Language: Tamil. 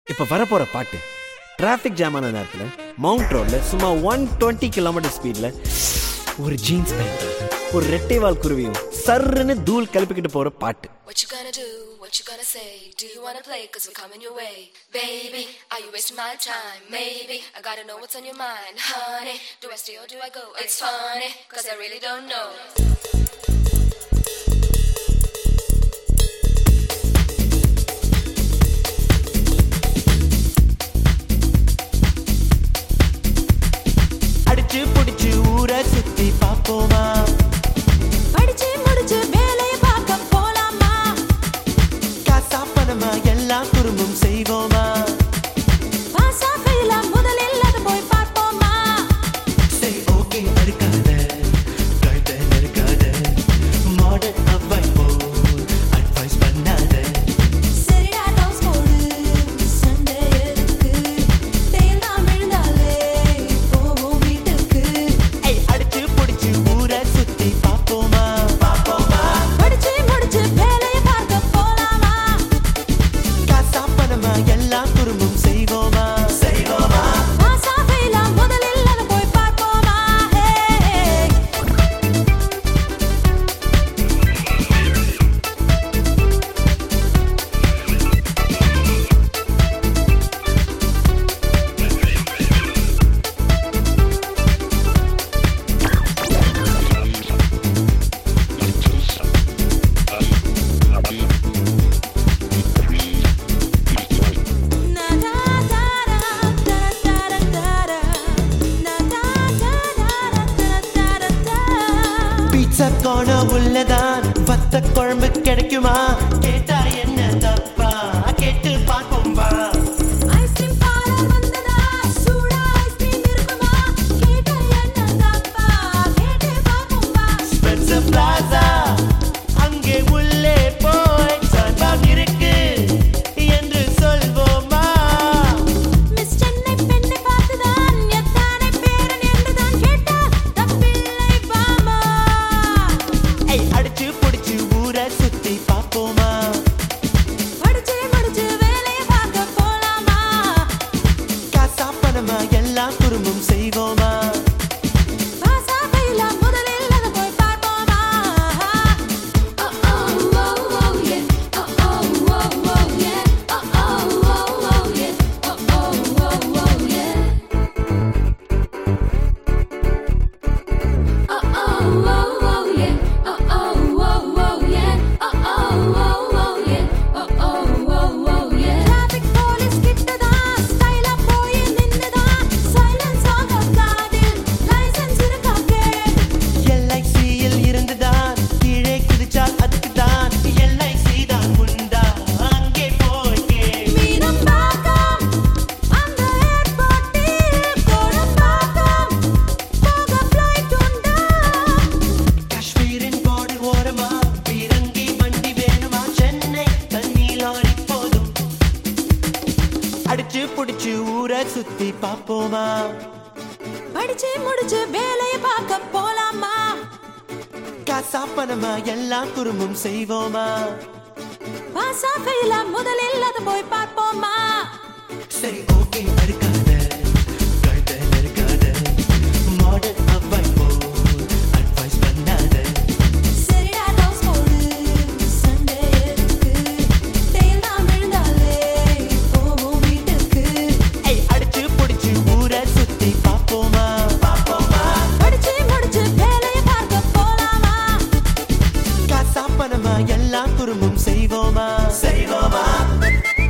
இப்ப வரப்போற பாட்டு டிராஃபிக் ஜாம் ஆன நேரத்தில் மவுண்ட் ரோட்ல சும்மா 120 கிலோமீட்டர் ஸ்பீட்ல ஒரு ஜீன்ஸ் பேண்ட் ஒரு ரெட்டை வால் குருவியும் சர்ன்னு தூள் கிளப்பிக்கிட்டு போற பாட்டு. What you gonna do? What you gonna say? Do you wanna play? Cause we're coming your way. Baby, are you wasting my time? Maybe, I gotta know what's on your mind. Honey, do I stay or do I go? It's funny, cause I really don't know. அடிச்சு புடிச்சு ஊரை சுத்தி பாப்போமா, படிச்சு முடிச்சு வேலையை பார்க்க போலாமா, காசா பணமா எல்லாம் குறும்பும் செய்வோமா, பாசா ஃபெயிலா முதலில் அது போய் பார்ப்போமா, சரி ஓகே அடுக்காத கழுத்த நெருக்காத மாடர்ன் அவ்வை போல் அட்வைஸ் பண்ணாத, சரிடா டவுஸ் போடு சண்டே எதுக்கு, தேல் தான் விழுந்தாலே போவோம் வீட்டுக்கு, அடிச்சு புடிச்சு ஊரை சுத்தி பாப்போமா, படிச்சு முடிச்சு வேலையை பார்க்க போலாமா, காசா பணமா எல்லாம் குறும்பும் செய்வோமா, பாசா ஃபெயிலா முதலில் அது போய் பார்ப்போமா. பீட்சா காண உள்ளதான் வத்த குழம்பு கிடைக்குமா, கேட்டா என்ன தப்பா கேட்டு பார்ப்போம் வா, ஐஸ்கிரீம் பார்லர் வந்ததா சூடா ஐஸ்கிரீம் இருக்குமா, கேட்டா என்ன தப்பா கேட்டு பார்ப்போம் வா. ஸ்பென்சர் பிளாசா அங்கே உள்ளே போய் சான்பாம் இருக்கு என்று சொல்வோமா, மிஸ் சென்னை பெண்ணை பார்த்துதான் எத்தானை பேரன் என்றுதான் கேட்டா தப்பில்லை பாமா. அடிச்சு புடிச்சு ஊரை சுத்தி பாப்போமா, படிச்சு முடிச்சு வேலையை பார்க்க போலாமா, காசா பணமா எல்லாம் குறும்பும் செய்வோமா, பாசா ஃபெயிலா முதலில் அதை போய் பார்ப்போமா. Oh oh oh oh yeah, oh oh oh oh yeah, oh oh oh oh yeah, oh oh oh oh yeah. Oh oh oh oh yeah, oh oh oh oh yeah, oh oh oh oh yeah, oh oh oh oh yeah. Traffic police கிட்டதான் ஸ்டைலா போய் நின்னுதான் சைலன்ஸ் ஆக காதில் லைசென்ஸ் இருக்கா கேள். எல்ஐசியில் இருந்துதான் கீழே குதிச்சால் அதுக்குதான் எல்ஐசி தான் உண்டா அங்கே போய் கேள், மீனம்பாக்கம் அந்த ஏர்போர்ட்டில் கோடம்பாக்கம் போக ஃப்ளைட் உண்டா. காஷ்மீரின் border ஓரமா பீரங்கி வண்டி வேணுமா, சென்னை தண்ணி லாரி போதும், அடிச்சு புடிச்சு ஊரை சுத்தி பாப்போமா, படிச்சு முடிச்சு வேலையை பார்க்க போலாமா, காசா பணமா எல்லாம் குறும்பும் செய்வோமா, பாசா ஃபெயிலா முதலில் அதை போய் பார்ப்போமா. சரி ஓகே அடுக்காத கழுத்த நெருக்காத மாடர்ன் அவ்வை போல் அட்வைஸ் பண்ணாத, சரிடா டவுஸ் போடு சண்டே எதுக்கு, தேல் தான் விழுந்தாலே போவோம் வீட்டுக்கு, அடிச்சு புடிச்சு ஊரை சுத்தி பாப்போமா, படிச்சு முடிச்சு வேலையை பார்க்க போலாமா, காசா பணமா எல்லாம் குறும்பும் செய்வோமா.